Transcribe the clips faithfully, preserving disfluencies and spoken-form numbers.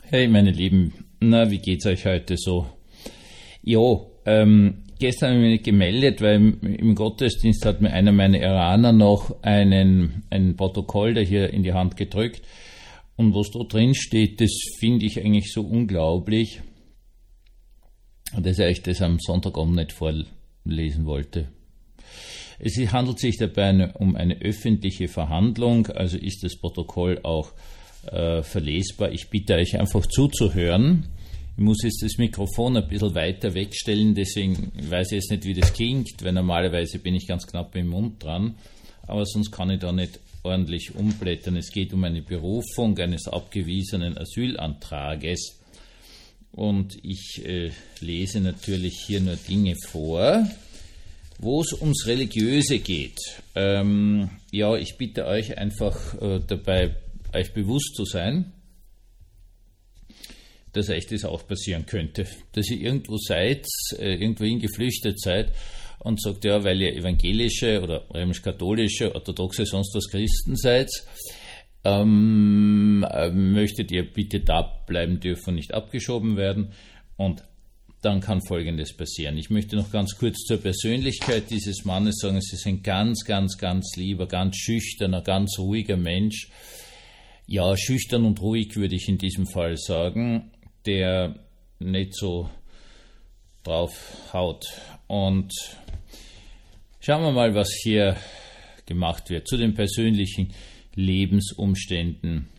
Hey meine Lieben, na, wie geht's euch heute so? Jo, ähm, gestern habe ich mich gemeldet, weil im, im Gottesdienst hat mir einer meiner Iraner noch einen, ein Protokoll da hier in die Hand gedrückt. Und was da drin steht, das finde ich eigentlich so unglaublich, dass ich das am Sonntagabend nicht vorlesen wollte. Es handelt sich dabei um eine öffentliche Verhandlung, also ist das Protokoll auch äh, verlesbar. Ich bitte euch einfach zuzuhören. Ich muss jetzt das Mikrofon ein bisschen weiter wegstellen, deswegen weiß ich jetzt nicht, wie das klingt, weil normalerweise bin ich ganz knapp im Mund dran, aber sonst kann ich da nicht ordentlich umblättern. Es geht um eine Berufung eines abgewiesenen Asylantrages und ich äh, lese natürlich hier nur Dinge vor, wo es ums Religiöse geht. Ähm, ja, ich bitte euch einfach äh, dabei, euch bewusst zu sein, dass euch das auch passieren könnte. Dass ihr irgendwo seid, äh, irgendwohin geflüchtet seid und sagt, ja, weil ihr evangelische oder römisch-katholische, orthodoxe, sonst was Christen seid, ähm, äh, möchtet ihr bitte da bleiben dürfen und nicht abgeschoben werden. Und dann kann Folgendes passieren. Ich möchte noch ganz kurz zur Persönlichkeit dieses Mannes sagen, es ist ein ganz, ganz, ganz lieber, ganz schüchterner, ganz ruhiger Mensch. Ja, schüchtern und ruhig würde ich in diesem Fall sagen, der nicht so drauf haut. Und schauen wir mal, was hier gemacht wird zu den persönlichen Lebensumständen.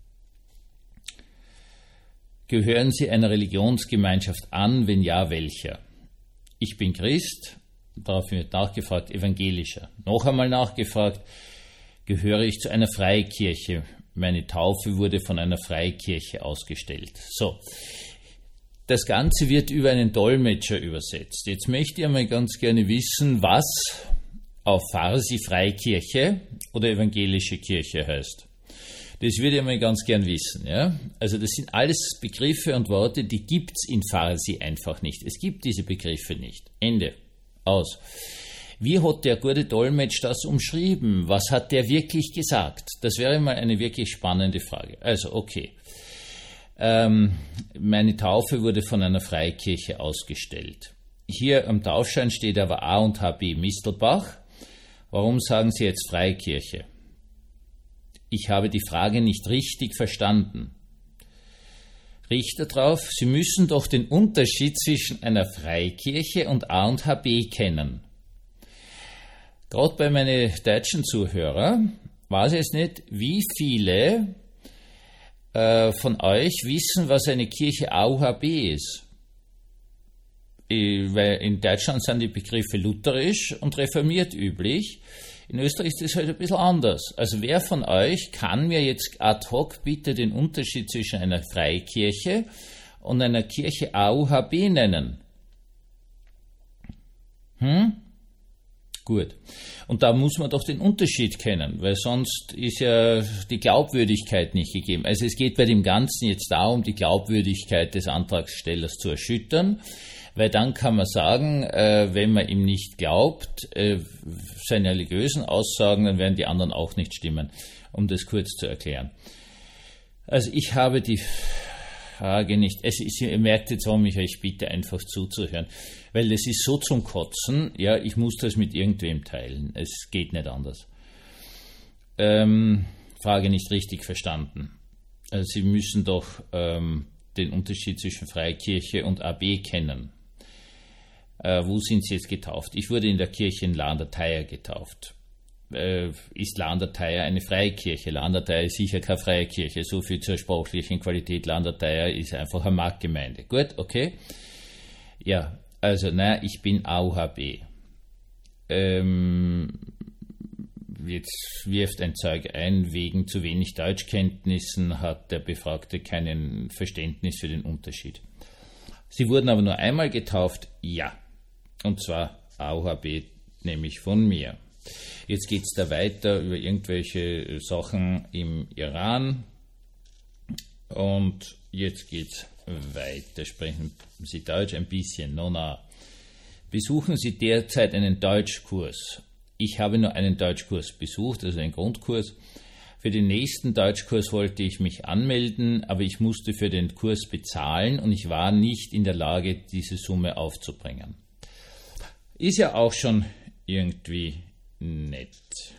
Gehören Sie einer Religionsgemeinschaft an? Wenn ja, welcher? Ich bin Christ, darauf wird nachgefragt, evangelischer. Noch einmal nachgefragt, gehöre ich zu einer Freikirche? Meine Taufe wurde von einer Freikirche ausgestellt. So, das Ganze wird über einen Dolmetscher übersetzt. Jetzt möchte ich einmal ganz gerne wissen, was auf Farsi Freikirche oder evangelische Kirche heißt. Das würde ich einmal ganz gern wissen. Ja? Also das sind alles Begriffe und Worte, die gibt es in Farsi einfach nicht. Es gibt diese Begriffe nicht. Ende. Aus. Wie hat der gute Dolmetsch das umschrieben? Was hat der wirklich gesagt? Das wäre mal eine wirklich spannende Frage. Also, okay. Ähm, meine Taufe wurde von einer Freikirche ausgestellt. Hier am Taufschein steht aber A und H B Mistelbach. Warum sagen Sie jetzt Freikirche? Ich habe die Frage nicht richtig verstanden. Richter drauf, Sie müssen doch den Unterschied zwischen einer Freikirche und A und H B kennen. Gerade bei meinen deutschen Zuhörern weiß ich jetzt nicht, wie viele äh, von euch wissen, was eine Kirche A U H B ist. Äh, weil in Deutschland sind die Begriffe lutherisch und reformiert üblich. In Österreich ist das halt ein bisschen anders. Also wer von euch kann mir jetzt ad hoc bitte den Unterschied zwischen einer Freikirche und einer Kirche A U H B nennen? Hm? Gut. Und da muss man doch den Unterschied kennen, weil sonst ist ja die Glaubwürdigkeit nicht gegeben. Also es geht bei dem Ganzen jetzt darum, die Glaubwürdigkeit des Antragstellers zu erschüttern, weil dann kann man sagen, äh, wenn man ihm nicht glaubt, äh, seine religiösen Aussagen, dann werden die anderen auch nicht stimmen, um das kurz zu erklären. Also ich habe die Frage nicht, es ist, ihr merkt jetzt, warum ich euch bitte, einfach zuzuhören, weil das ist so zum Kotzen, ja, ich muss das mit irgendwem teilen, es geht nicht anders. Ähm, Frage nicht richtig verstanden. Also Sie müssen doch ähm, den Unterschied zwischen Freikirche und A B kennen. Äh, wo sind Sie jetzt getauft? Ich wurde in der Kirche in Landerteier getauft. Äh, ist Landerteier eine Freikirche? Landerteier ist sicher keine Freikirche. So viel zur sprachlichen Qualität. Landerteier ist einfach eine Marktgemeinde. Gut, okay. Ja, also, naja, ich bin A U H B. Ähm, jetzt wirft ein Zeuge ein, wegen zu wenig Deutschkenntnissen hat der Befragte kein Verständnis für den Unterschied. Sie wurden aber nur einmal getauft? Ja. Und zwar A U H B, nämlich von mir. Jetzt geht es da weiter über irgendwelche Sachen im Iran. Und jetzt geht es weiter. Sprechen Sie Deutsch ein bisschen? No, na. Besuchen Sie derzeit einen Deutschkurs? Ich habe nur einen Deutschkurs besucht, also einen Grundkurs. Für den nächsten Deutschkurs wollte ich mich anmelden, aber ich musste für den Kurs bezahlen und ich war nicht in der Lage, diese Summe aufzubringen. Ist ja auch schon irgendwie nett.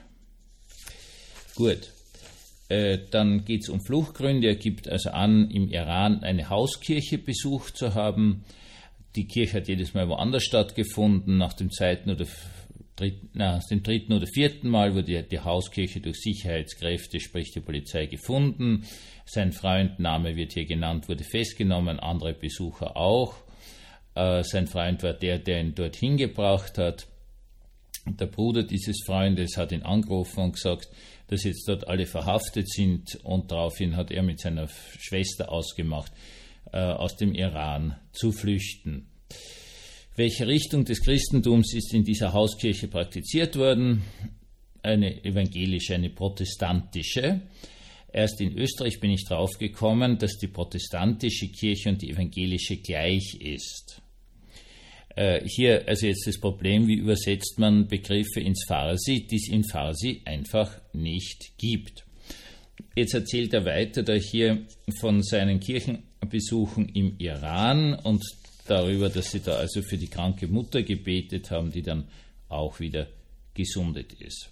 Gut, äh, dann geht es um Fluchtgründe. Er gibt also an, im Iran eine Hauskirche besucht zu haben. Die Kirche hat jedes Mal woanders stattgefunden. Nach dem zweiten oder dritten, na, nach dem dritten oder vierten Mal wurde die Hauskirche durch Sicherheitskräfte, sprich die Polizei, gefunden. Sein Freund, Name wird hier genannt, wurde festgenommen, andere Besucher auch. Äh, sein Freund war der, der ihn dorthin gebracht hat. Der Bruder dieses Freundes hat ihn angerufen und gesagt, dass jetzt dort alle verhaftet sind, und daraufhin hat er mit seiner Schwester ausgemacht, äh, aus dem Iran zu flüchten. Welche Richtung des Christentums ist in dieser Hauskirche praktiziert worden? Eine evangelische, eine protestantische. Erst in Österreich bin ich drauf gekommen, dass die protestantische Kirche und die evangelische gleich ist. Äh, hier also jetzt das Problem, wie übersetzt man Begriffe ins Farsi, die es in Farsi einfach nicht gibt. Jetzt erzählt er weiter da hier von seinen Kirchenbesuchen im Iran und darüber, dass sie da also für die kranke Mutter gebetet haben, die dann auch wieder gesundet ist.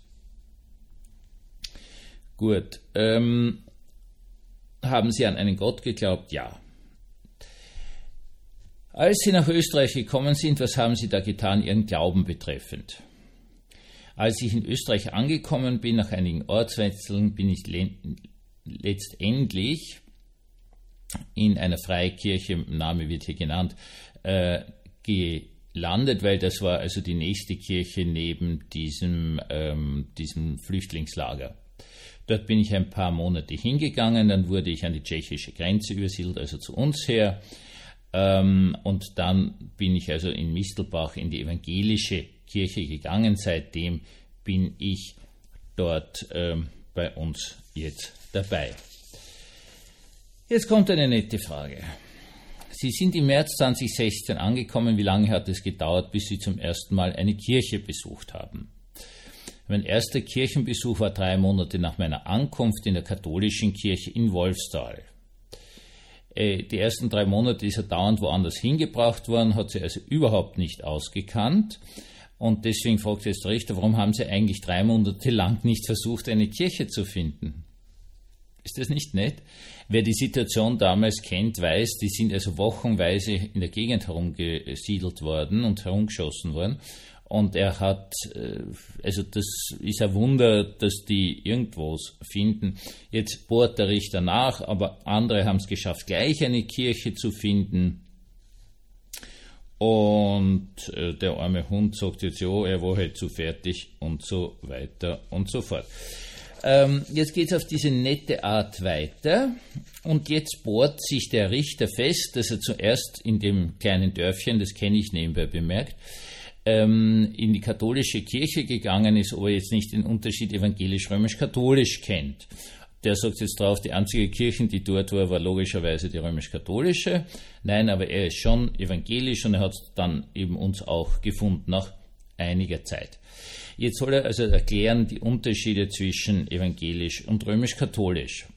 Gut, ähm, haben Sie an einen Gott geglaubt? Ja. Als Sie nach Österreich gekommen sind, was haben Sie da getan, Ihren Glauben betreffend? Als ich in Österreich angekommen bin, nach einigen Ortswechseln, bin ich le- letztendlich in einer Freikirche, Name wird hier genannt, äh, gelandet, weil das war also die nächste Kirche neben diesem, ähm, diesem Flüchtlingslager. Dort bin ich ein paar Monate hingegangen, dann wurde ich an die tschechische Grenze übersiedelt, also zu uns her. Ähm, und dann bin ich also in Mistelbach in die evangelische Kirche gegangen. Seitdem bin ich dort ähm, bei uns jetzt dabei. Jetzt kommt eine nette Frage. Sie sind im März zweitausendsechzehn angekommen. Wie lange hat es gedauert, bis Sie zum ersten Mal eine Kirche besucht haben? Mein erster Kirchenbesuch war drei Monate nach meiner Ankunft in der katholischen Kirche in Wolfsthal. Die ersten drei Monate ist er dauernd woanders hingebracht worden, hat sie also überhaupt nicht ausgekannt. Und deswegen fragt jetzt der Richter, warum haben Sie eigentlich drei Monate lang nicht versucht, eine Kirche zu finden? Ist das nicht nett? Wer die Situation damals kennt, weiß, die sind also wochenweise in der Gegend herumgesiedelt worden und herumgeschossen worden. Und er hat, also das ist ein Wunder, dass die irgendwas finden. Jetzt bohrt der Richter nach, aber andere haben es geschafft, gleich eine Kirche zu finden. Und der arme Hund sagt jetzt, ja, er war halt zu fertig und so weiter und so fort. Ähm, jetzt geht es auf diese nette Art weiter und jetzt bohrt sich der Richter fest, dass er zuerst in dem kleinen Dörfchen, das kenne ich nebenbei bemerkt, ähm, in die katholische Kirche gegangen ist, aber jetzt nicht den Unterschied evangelisch-römisch-katholisch kennt. Der sagt jetzt drauf, die einzige Kirche, die dort war, war logischerweise die römisch-katholische. Nein, aber er ist schon evangelisch und er hat dann eben uns auch gefunden nach einiger Zeit. Jetzt soll er also erklären die Unterschiede zwischen evangelisch und römisch-katholisch.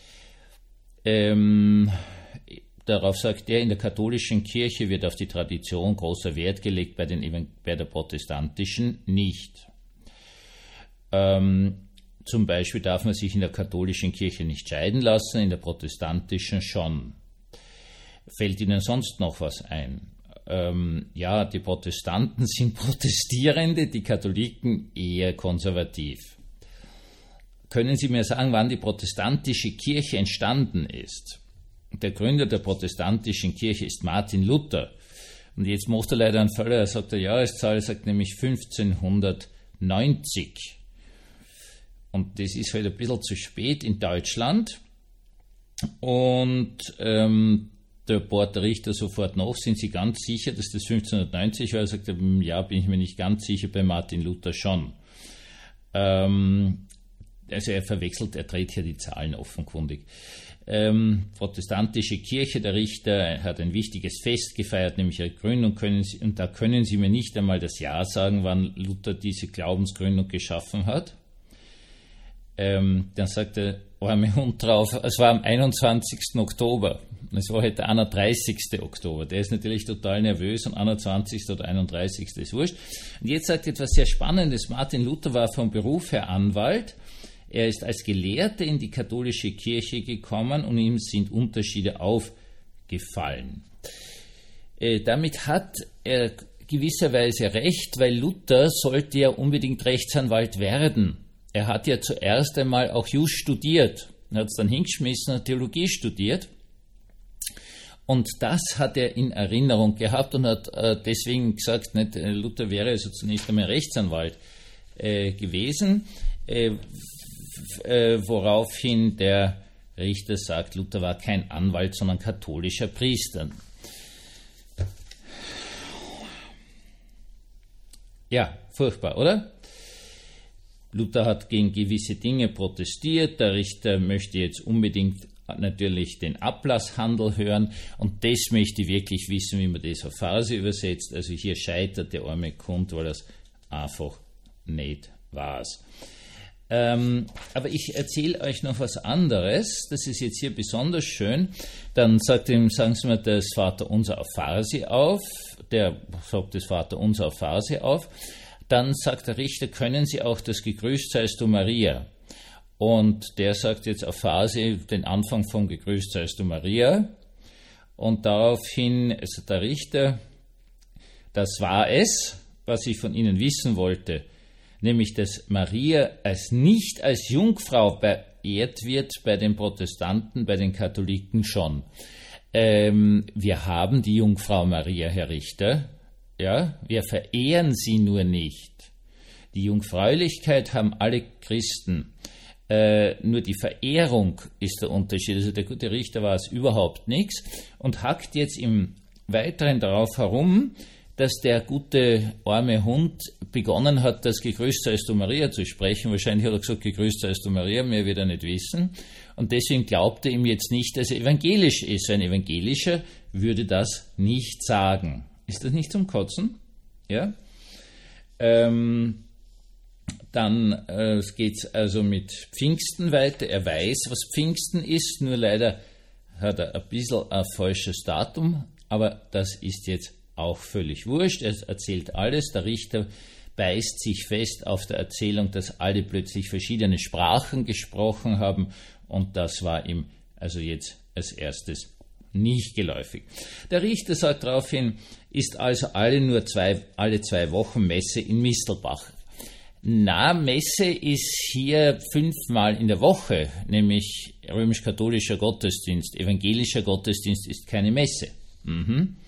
Ähm, darauf sagt er, in der katholischen Kirche wird auf die Tradition großer Wert gelegt, bei, den, bei der protestantischen nicht. Ähm, zum Beispiel darf man sich in der katholischen Kirche nicht scheiden lassen, in der protestantischen schon. Fällt Ihnen sonst noch was ein? Ähm, ja, die Protestanten sind Protestierende, die Katholiken eher konservativ. Können Sie mir sagen, wann die protestantische Kirche entstanden ist? Der Gründer der protestantischen Kirche ist Martin Luther. Und jetzt macht er leider einen Fehler, er sagt, der Jahreszahl, er sagt nämlich fünfzehnhundertneunzig. Und das ist halt ein bisschen zu spät in Deutschland. Und ähm, der bohrt der Richter sofort nach, sind Sie ganz sicher, dass das fünfzehnhundertneunzig war? Er sagt, ja, bin ich mir nicht ganz sicher, bei Martin Luther schon. Ähm, also er verwechselt, er dreht hier die Zahlen offenkundig. Ähm, protestantische Kirche, der Richter hat ein wichtiges Fest gefeiert, nämlich ihre Gründung, können Sie, und da können Sie mir nicht einmal das Jahr sagen, wann Luther diese Glaubensgründung geschaffen hat. Ähm, dann sagt der arme Hund drauf, es war am einundzwanzigsten Oktober. Es war heute der einunddreißigste Oktober. Der ist natürlich total nervös und einundzwanzigste oder einunddreißigste ist wurscht. Und jetzt sagt etwas sehr Spannendes. Martin Luther war vom Beruf her Anwalt. Er ist als Gelehrter in die katholische Kirche gekommen und ihm sind Unterschiede aufgefallen. Äh, damit hat er gewisserweise recht, weil Luther sollte ja unbedingt Rechtsanwalt werden. Er hat ja zuerst einmal auch Jus studiert. Er hat es dann hingeschmissen und Theologie studiert. Und das hat er in Erinnerung gehabt und hat äh, deswegen gesagt, nicht, Luther wäre also zunächst einmal Rechtsanwalt äh, gewesen, äh, äh, woraufhin der Richter sagt, Luther war kein Anwalt, sondern katholischer Priester. Ja, furchtbar, oder? Luther hat gegen gewisse Dinge protestiert, der Richter möchte jetzt unbedingt natürlich den Ablasshandel hören und das möchte ich wirklich wissen, wie man das auf Farsi übersetzt. Also hier scheitert der arme Kund, weil das einfach nicht weiß. Ähm, aber ich erzähle euch noch was anderes, das ist jetzt hier besonders schön. Dann sagt ihm, sagen Sie mir das Vaterunser auf Farsi auf, der sagt das Vaterunser auf Farsi auf. Dann sagt der Richter, können Sie auch das Gegrüßt seist du Maria? Und der sagt jetzt auf Farsi den Anfang von Gegrüßt seist du Maria. Und daraufhin, also der Richter, das war es, was ich von Ihnen wissen wollte, nämlich dass Maria als nicht als Jungfrau verehrt wird bei den Protestanten, bei den Katholiken schon. Ähm, wir haben die Jungfrau Maria, Herr Richter, ja, wir verehren sie nur nicht. Die Jungfräulichkeit haben alle Christen. Äh, nur die Verehrung ist der Unterschied. Also der gute Richter war es überhaupt nichts und hackt jetzt im Weiteren darauf herum, dass der gute arme Hund begonnen hat, das Gegrüßt seist du Maria zu sprechen. Wahrscheinlich hat er gesagt, Gegrüßt seist du Maria, mehr wird er nicht wissen. Und deswegen glaubt er ihm jetzt nicht, dass er evangelisch ist. Ein Evangelischer würde das nicht sagen. Ist das nicht zum Kotzen? Ja. Ähm, dann äh, geht es also mit Pfingsten weiter. Er weiß, was Pfingsten ist, nur leider hat er ein bisschen ein falsches Datum, aber das ist jetzt auch völlig wurscht. Er erzählt alles. Der Richter beißt sich fest auf der Erzählung, dass alle plötzlich verschiedene Sprachen gesprochen haben und das war ihm also jetzt als erstes nicht geläufig. Der Richter sagt daraufhin, ist also alle nur zwei, alle zwei Wochen Messe in Mistelbach. Na, Messe ist hier fünfmal in der Woche, nämlich römisch-katholischer Gottesdienst. Evangelischer Gottesdienst ist keine Messe. Mhm.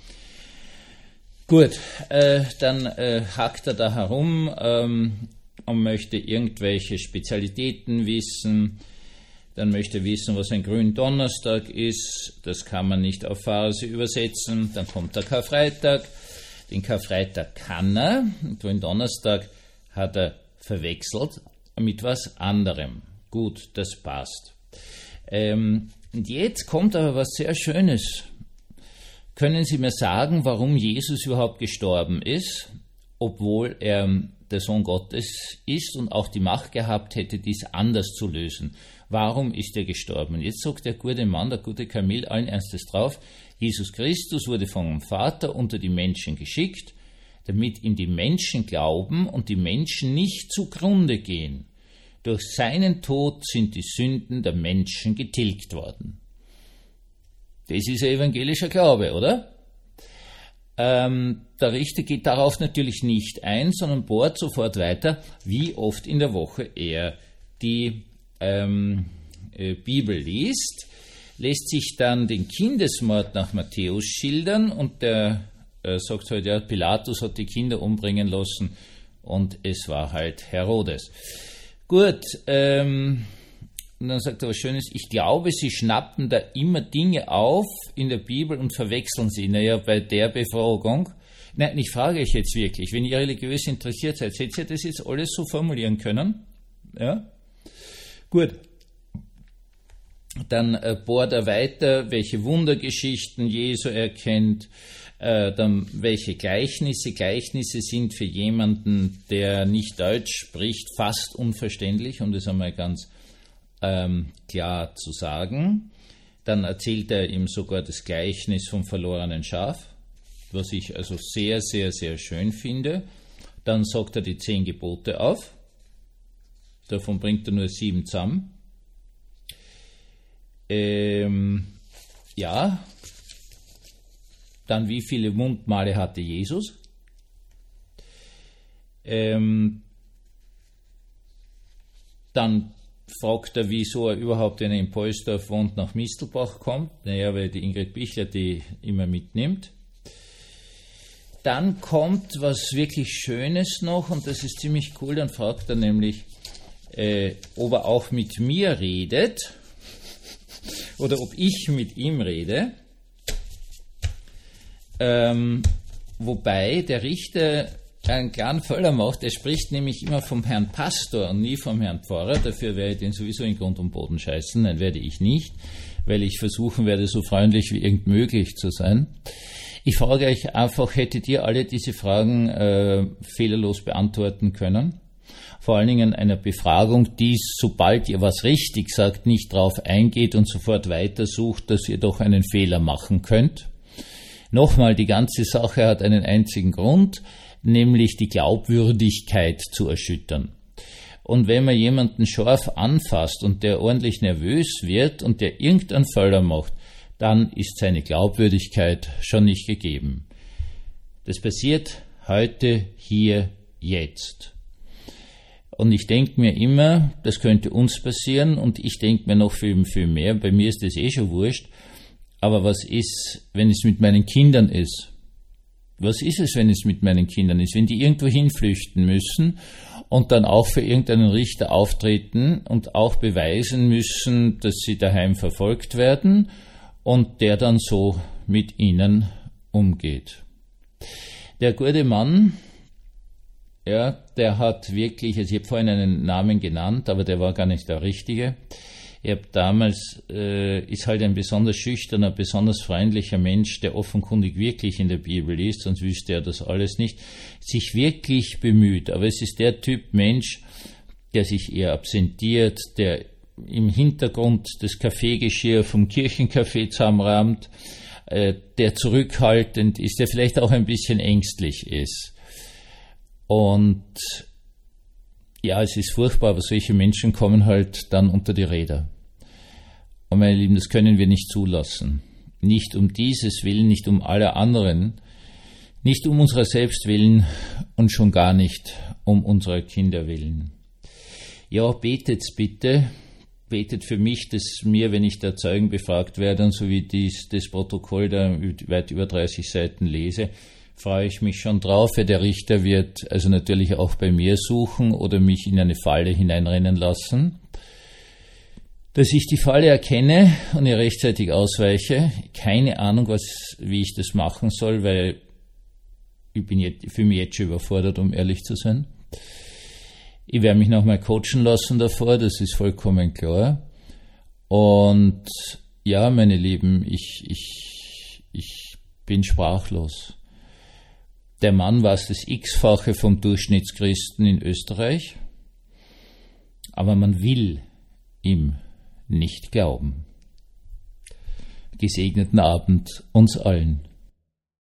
Gut, äh, dann äh, hakt er da herum ähm, und möchte irgendwelche Spezialitäten wissen. Dann möchte er wissen, was ein Gründonnerstag ist. Das kann man nicht auf Farsi übersetzen. Dann kommt der Karfreitag. Den Karfreitag kann er. Den Gründonnerstag hat er verwechselt mit was anderem. Gut, das passt. Ähm, und jetzt kommt aber was sehr Schönes. Können Sie mir sagen, warum Jesus überhaupt gestorben ist, obwohl er der Sohn Gottes ist und auch die Macht gehabt hätte, dies anders zu lösen? Warum ist er gestorben? Und jetzt sagt der gute Mann, der gute Kamil, allen Ernstes drauf, Jesus Christus wurde vom Vater unter die Menschen geschickt, damit ihm die Menschen glauben und die Menschen nicht zugrunde gehen. Durch seinen Tod sind die Sünden der Menschen getilgt worden. Das ist ein evangelischer Glaube, oder? Ähm, der Richter geht darauf natürlich nicht ein, sondern bohrt sofort weiter, wie oft in der Woche er die ähm, äh, Bibel liest, lässt sich dann den Kindesmord nach Matthäus schildern und der äh, sagt halt, ja, Pilatus hat die Kinder umbringen lassen und es war halt Herodes. Gut, ähm, und dann sagt er was Schönes, ich glaube, sie schnappen da immer Dinge auf in der Bibel und verwechseln sie. Naja, bei der Befragung, nein, ich frage euch jetzt wirklich, wenn ihr religiös interessiert seid, hättet ihr das jetzt alles so formulieren können? Ja? Gut. Dann äh, bohrt er weiter, welche Wundergeschichten Jesu er kennt, äh, dann welche Gleichnisse. Gleichnisse sind für jemanden, der nicht Deutsch spricht, fast unverständlich, um das einmal ganz ähm, klar zu sagen. Dann erzählt er ihm sogar das Gleichnis vom verlorenen Schaf, was ich also sehr, sehr, sehr schön finde. Dann sagt er die zehn Gebote auf. Davon bringt er nur sieben zusammen. Ähm, ja. Dann, wie viele Mundmale hatte Jesus? Ähm, dann fragt er, wieso er überhaupt, wenn er in Polsdorf wohnt, nach Mistelbach kommt. Naja, weil die Ingrid Bichler die immer mitnimmt. Dann kommt was wirklich Schönes noch, und das ist ziemlich cool. Dann fragt er nämlich, äh, ob er auch mit mir redet oder ob ich mit ihm rede. Ähm, wobei der Richter einen kleinen Fehler macht. Er spricht nämlich immer vom Herrn Pastor und nie vom Herrn Pfarrer. Dafür werde ich den sowieso in Grund und Boden scheißen. Nein, werde ich nicht, weil ich versuchen werde, so freundlich wie irgend möglich zu sein. Ich frage euch einfach, hättet ihr alle diese Fragen äh, fehlerlos beantworten können? Vor allen Dingen einer Befragung, die, sobald ihr was richtig sagt, nicht drauf eingeht und sofort weitersucht, dass ihr doch einen Fehler machen könnt. Nochmal, die ganze Sache hat einen einzigen Grund, nämlich die Glaubwürdigkeit zu erschüttern. Und wenn man jemanden scharf anfasst und der ordentlich nervös wird und der irgendeinen Fehler macht, dann ist seine Glaubwürdigkeit schon nicht gegeben. Das passiert heute, hier, jetzt. Und ich denke mir immer, das könnte uns passieren, und ich denke mir noch viel, viel mehr. Bei mir ist das eh schon wurscht. Aber was ist, wenn es mit meinen Kindern ist? Was ist es, wenn es mit meinen Kindern ist? Wenn die irgendwo hinflüchten müssen und dann auch für irgendeinen Richter auftreten und auch beweisen müssen, dass sie daheim verfolgt werden und der dann so mit ihnen umgeht. Der gute Mann, ja, der hat wirklich, also ich habe vorhin einen Namen genannt, aber der war gar nicht der richtige. Ich habe damals, äh, ist halt ein besonders schüchterner, besonders freundlicher Mensch, der offenkundig wirklich in der Bibel liest, sonst wüsste er das alles nicht, sich wirklich bemüht. Aber es ist der Typ Mensch, der sich eher absentiert, der im Hintergrund das Kaffeegeschirr vom Kirchencafé zusammenrahmt, äh, der zurückhaltend ist, der vielleicht auch ein bisschen ängstlich ist. Und ja, es ist furchtbar, aber solche Menschen kommen halt dann unter die Räder. Und meine Lieben, das können wir nicht zulassen. Nicht um dieses Willen, nicht um aller anderen, nicht um unserer selbst willen und schon gar nicht um unserer Kinder willen. Ja, betet bitte, betet für mich, dass mir, wenn ich da Zeugen befragt werde und so wie dies, das Protokoll da weit über dreißig Seiten lese, freue ich mich schon drauf, weil der Richter wird also natürlich auch bei mir suchen oder mich in eine Falle hineinrennen lassen. Dass ich die Falle erkenne und ihr rechtzeitig ausweiche, keine Ahnung, was, wie ich das machen soll, weil ich bin jetzt, ich fühle mich jetzt schon überfordert, um ehrlich zu sein. Ich werde mich nochmal coachen lassen davor, das ist vollkommen klar. Und ja, meine Lieben, ich, ich, ich bin sprachlos. Der Mann war das X-fache vom Durchschnittschristen in Österreich, aber man will ihm nicht glauben. Gesegneten Abend uns allen.